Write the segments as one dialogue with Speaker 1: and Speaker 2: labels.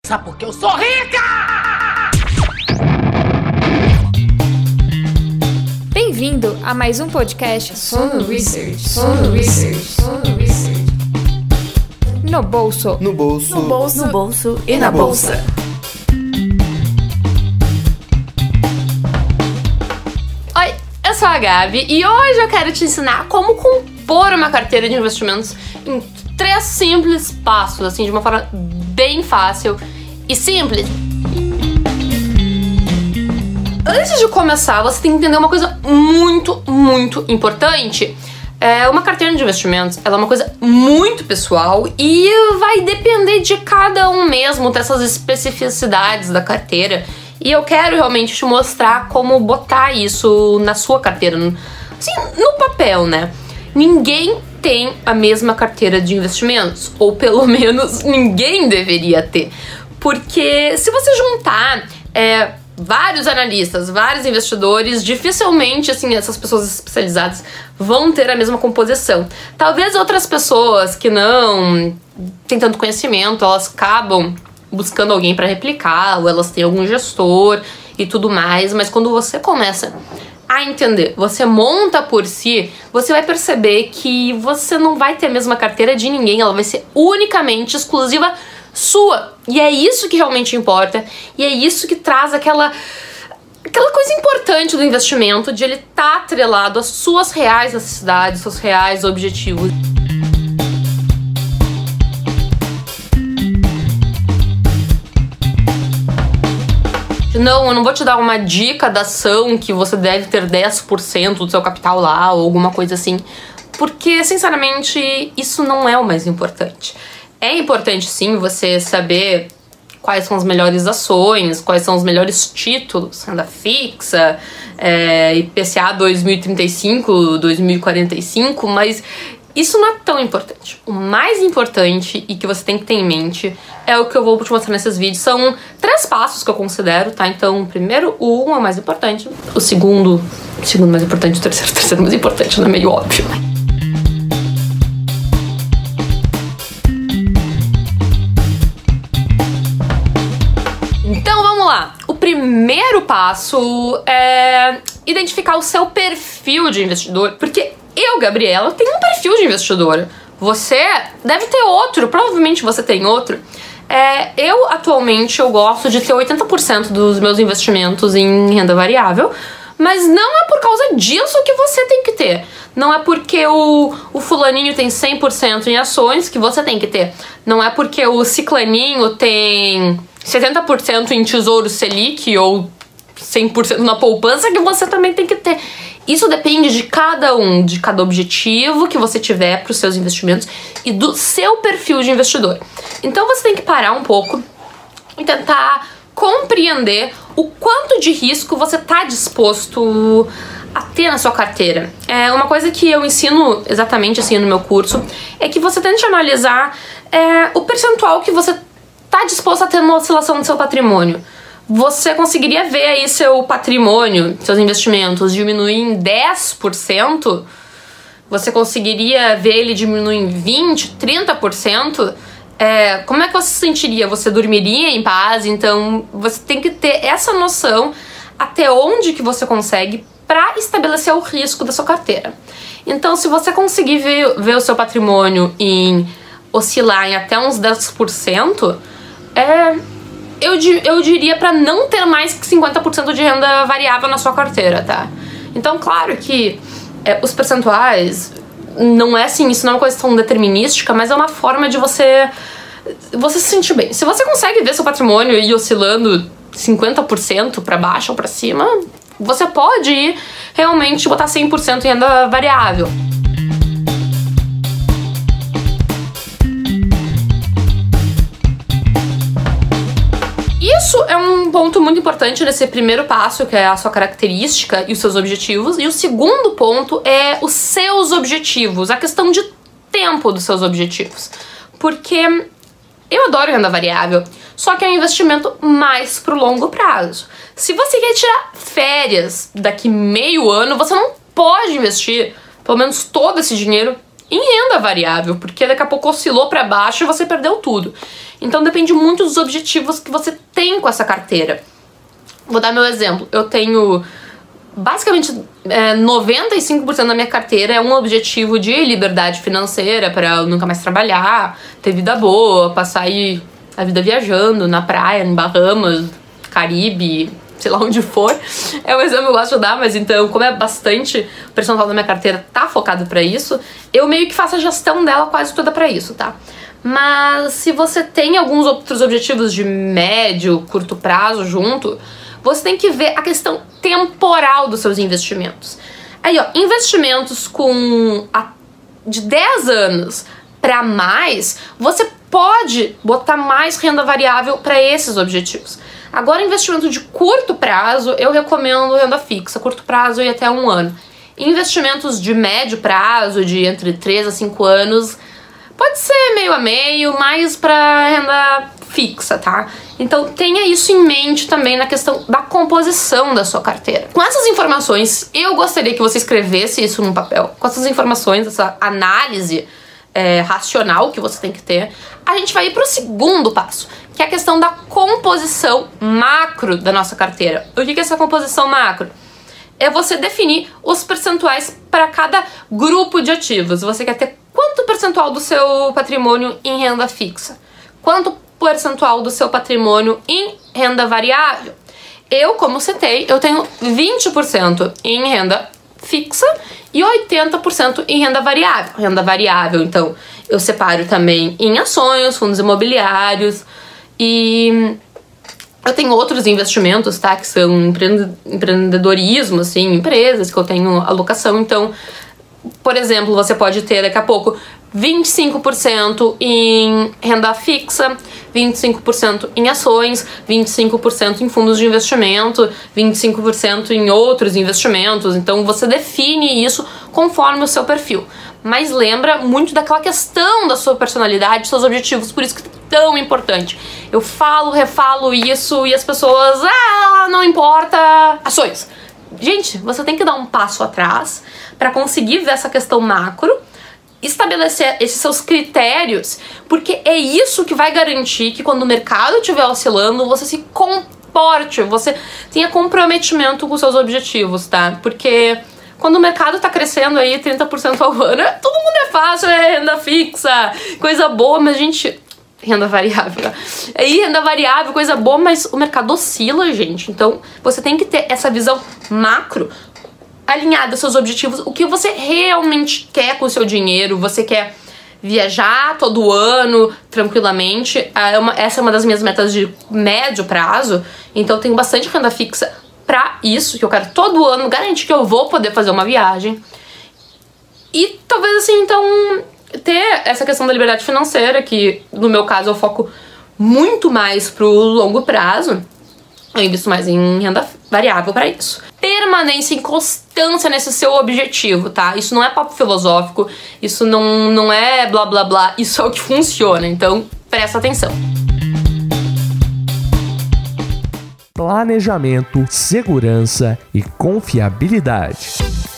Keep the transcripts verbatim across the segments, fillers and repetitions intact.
Speaker 1: Sabe por que eu sou rica?
Speaker 2: Bem-vindo a mais um podcast Sono Research. Sono Research. Sono Research. No bolso.
Speaker 3: No bolso.
Speaker 4: No bolso.
Speaker 2: No bolso e na bolsa.
Speaker 4: Oi, eu sou a Gabi e hoje eu quero te ensinar como compor uma carteira de investimentos em três simples passos, assim, de uma forma bem fácil e simples. Antes de começar, você tem que entender uma coisa muito, muito importante. É, uma carteira de investimentos, ela é uma coisa muito pessoal e vai depender de cada um mesmo, dessas especificidades da carteira. E eu quero realmente te mostrar como botar isso na sua carteira, assim, no papel, né? Ninguém tem a mesma carteira de investimentos, ou pelo menos ninguém deveria ter. Porque se você juntar é, vários analistas, vários investidores, dificilmente, assim, essas pessoas especializadas vão ter a mesma composição. Talvez outras pessoas que não têm tanto conhecimento, elas acabam buscando alguém para replicar, ou elas têm algum gestor e tudo mais, mas quando você começa a entender, você monta por si, você vai perceber que você não vai ter a mesma carteira de ninguém, ela vai ser unicamente exclusiva sua. E é isso que realmente importa, e é isso que traz aquela aquela coisa importante do investimento, de ele estar atrelado às suas reais necessidades, seus reais objetivos. Não, eu não vou te dar uma dica da ação que você deve ter dez por cento do seu capital lá ou alguma coisa assim, porque, sinceramente, isso não é o mais importante. É importante, sim, você saber quais são as melhores ações, quais são os melhores títulos, renda fixa, é, I P C A dois mil e trinta e cinco, dois mil e quarenta e cinco, mas isso não é tão importante. O mais importante e que você tem que ter em mente é o que eu vou te mostrar nesses vídeos. São três passos que eu considero, tá? Então, o primeiro, o um é o mais importante. O segundo, o segundo mais importante, o terceiro, o terceiro mais importante, não é meio óbvio, né? Então, vamos lá. O primeiro passo é identificar o seu perfil de investidor, porque eu, Gabriela, tenho um perfil de investidora. Você deve ter outro, provavelmente você tem outro. É, eu, atualmente, eu gosto de ter oitenta por cento dos meus investimentos em renda variável, mas não é por causa disso que você tem que ter. Não é porque o, o fulaninho tem cem por cento em ações que você tem que ter. Não é porque o ciclaninho tem setenta por cento em tesouro Selic ou cem por cento na poupança que você também tem que ter. Isso depende de cada um, de cada objetivo que você tiver para os seus investimentos e do seu perfil de investidor. Então você tem que parar um pouco e tentar compreender o quanto de risco você está disposto a ter na sua carteira. É uma coisa que eu ensino exatamente assim no meu curso, é que você tente analisar é, o percentual que você está disposto a ter numa oscilação do seu patrimônio. Você conseguiria ver aí seu patrimônio, seus investimentos diminuir em dez por cento? Você conseguiria ver ele diminuir em vinte por cento, trinta por cento? É, como é que você se sentiria? Você dormiria em paz? Então, você tem que ter essa noção até onde que você consegue para estabelecer o risco da sua carteira. Então, se você conseguir ver, ver o seu patrimônio em oscilar em até uns dez por cento, é... Eu, eu diria para não ter mais que cinquenta por cento de renda variável na sua carteira, tá? Então, claro que é, os percentuais não é assim, isso não é uma coisa tão determinística, mas é uma forma de você, você se sentir bem. Se você consegue ver seu patrimônio ir oscilando cinquenta por cento para baixo ou para cima, você pode ir realmente botar cem por cento em renda variável. Isso é um ponto muito importante nesse primeiro passo, que é a sua característica e os seus objetivos. E o segundo ponto é os seus objetivos, a questão de tempo dos seus objetivos. Porque eu adoro renda variável, só que é um investimento mais pro longo prazo. Se você quer tirar férias daqui meio ano, você não pode investir pelo menos todo esse dinheiro em renda variável, porque daqui a pouco oscilou para baixo e você perdeu tudo. Então depende muito dos objetivos que você tem com essa carteira. Vou dar meu exemplo. Eu tenho basicamente é, noventa e cinco por cento da minha carteira é um objetivo de liberdade financeira, para eu nunca mais trabalhar, ter vida boa, passar aí a vida viajando na praia, em Bahamas, Caribe, sei lá onde for. É um exemplo que eu gosto de dar, mas então, como é bastante, o percentual da minha carteira tá focado pra isso, eu meio que faço a gestão dela quase toda pra isso, tá? Mas se você tem alguns outros objetivos de médio, curto prazo junto, você tem que ver a questão temporal dos seus investimentos. Aí, ó, investimentos com a, de dez anos pra mais, você pode botar mais renda variável para esses objetivos. Agora, investimento de curto prazo, eu recomendo renda fixa, curto prazo e até um ano. Investimentos de médio prazo, de entre três a cinco anos, pode ser meio a meio, mais para renda fixa, tá? Então tenha isso em mente também na questão da composição da sua carteira. Com essas informações, eu gostaria que você escrevesse isso num papel. Com essas informações, essa análise é, racional que você tem que ter, a gente vai ir para o segundo passo, que é a questão da composição macro da nossa carteira. O que é essa composição macro? É você definir os percentuais para cada grupo de ativos. Você quer ter quanto percentual do seu patrimônio em renda fixa? Quanto percentual do seu patrimônio em renda variável? Eu, como citei, eu tenho vinte por cento em renda fixa e oitenta por cento em renda variável. Renda variável, então, eu separo também em ações, fundos imobiliários e eu tenho outros investimentos, tá? Que são empreendedorismo, assim, empresas que eu tenho alocação. Então, por exemplo, você pode ter daqui a pouco vinte e cinco por cento em renda fixa, vinte e cinco por cento em ações, vinte e cinco por cento em fundos de investimento, vinte e cinco por cento em outros investimentos. Então você define isso conforme o seu perfil. Mas lembra muito daquela questão da sua personalidade, seus objetivos, por isso que é tão importante. Eu falo, refalo isso e as pessoas, ah, não importa, ações. Gente, você tem que dar um passo atrás para conseguir ver essa questão macro, estabelecer esses seus critérios, porque é isso que vai garantir que quando o mercado estiver oscilando, você se comporte, você tenha comprometimento com seus objetivos, tá? Porque quando o mercado tá crescendo aí trinta por cento ao ano, todo mundo é fácil, é renda fixa, coisa boa, mas gente, renda variável, tá? Aí renda variável, coisa boa, mas o mercado oscila, gente. Então, você tem que ter essa visão macro alinhada aos seus objetivos, o que você realmente quer com o seu dinheiro. Você quer viajar todo ano tranquilamente, é uma, essa é uma das minhas metas de médio prazo, então eu tenho bastante renda fixa pra isso, que eu quero todo ano garantir que eu vou poder fazer uma viagem. E talvez assim, então, ter essa questão da liberdade financeira, que no meu caso eu foco muito mais pro longo prazo. Eu invisto mais em renda variável para isso. Permanência e constância nesse seu objetivo, tá? Isso não é papo filosófico, isso não, não é blá blá blá, isso é o que funciona, então presta atenção.
Speaker 3: Planejamento, segurança e confiabilidade.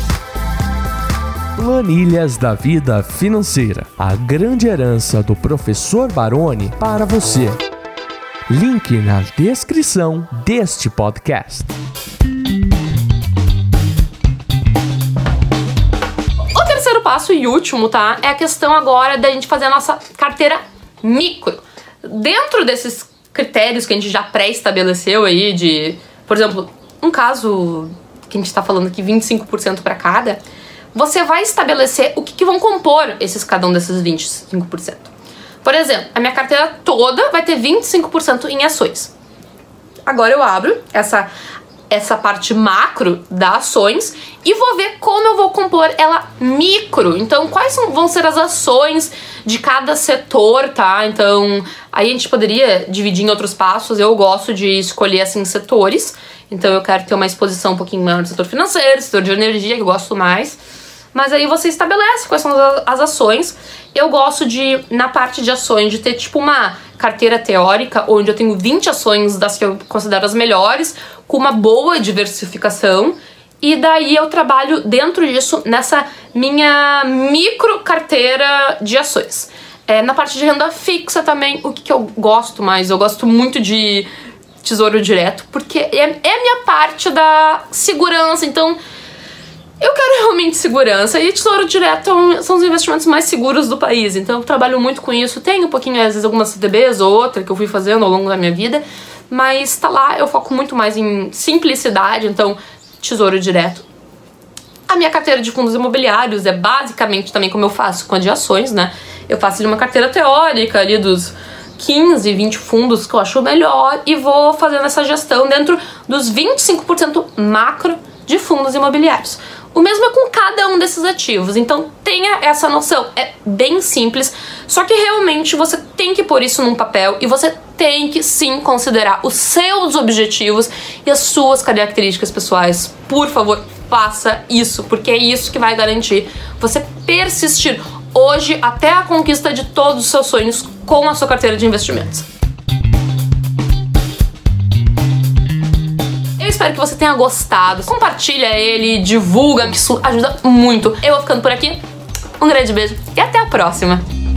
Speaker 3: Planilhas da Vida Financeira, a grande herança do professor Baroni para você. Link na descrição deste podcast.
Speaker 4: O terceiro passo e último, tá? É a questão agora da gente fazer a nossa carteira micro. Dentro desses critérios que a gente já pré-estabeleceu aí de, por exemplo, um caso que a gente tá falando aqui, vinte e cinco por cento para cada, você vai estabelecer o que, que vão compor esses, cada um desses vinte e cinco por cento. Por exemplo, a minha carteira toda vai ter vinte e cinco por cento em ações. Agora eu abro essa, essa parte macro das ações e vou ver como eu vou compor ela micro. Então, quais são, vão ser as ações de cada setor, tá? Então, aí a gente poderia dividir em outros passos. Eu gosto de escolher, assim, setores. Então, eu quero ter uma exposição um pouquinho maior no setor financeiro, setor de energia, que eu gosto mais. Mas aí você estabelece quais são as ações. Eu gosto de, na parte de ações, de ter tipo uma carteira teórica, onde eu tenho vinte ações das que eu considero as melhores, com uma boa diversificação. E daí eu trabalho dentro disso nessa minha micro carteira de ações. É, na parte de renda fixa também, o que, que eu gosto mais? Eu gosto muito de Tesouro Direto, porque é, é a minha parte da segurança. Então, eu quero realmente segurança. E Tesouro Direto são os investimentos mais seguros do país. Então, eu trabalho muito com isso. Tenho um pouquinho, às vezes, algumas C D Bs ou outra que eu fui fazendo ao longo da minha vida. Mas tá lá, eu foco muito mais em simplicidade. Então, Tesouro Direto. A minha carteira de fundos imobiliários é basicamente também como eu faço com a de ações, né? Eu faço ali uma carteira teórica ali dos quinze, vinte fundos que eu acho melhor e vou fazendo essa gestão dentro dos vinte e cinco por cento macro de fundos imobiliários. O mesmo é com cada um desses ativos, então tenha essa noção. É bem simples, só que realmente você tem que pôr isso num papel e você tem que sim considerar os seus objetivos e as suas características pessoais. Por favor, faça isso, porque é isso que vai garantir você persistir hoje até a conquista de todos os seus sonhos com a sua carteira de investimentos. Eu espero que você tenha gostado. Compartilha ele, divulga, que isso ajuda muito. Eu vou ficando por aqui. Um grande beijo e até a próxima!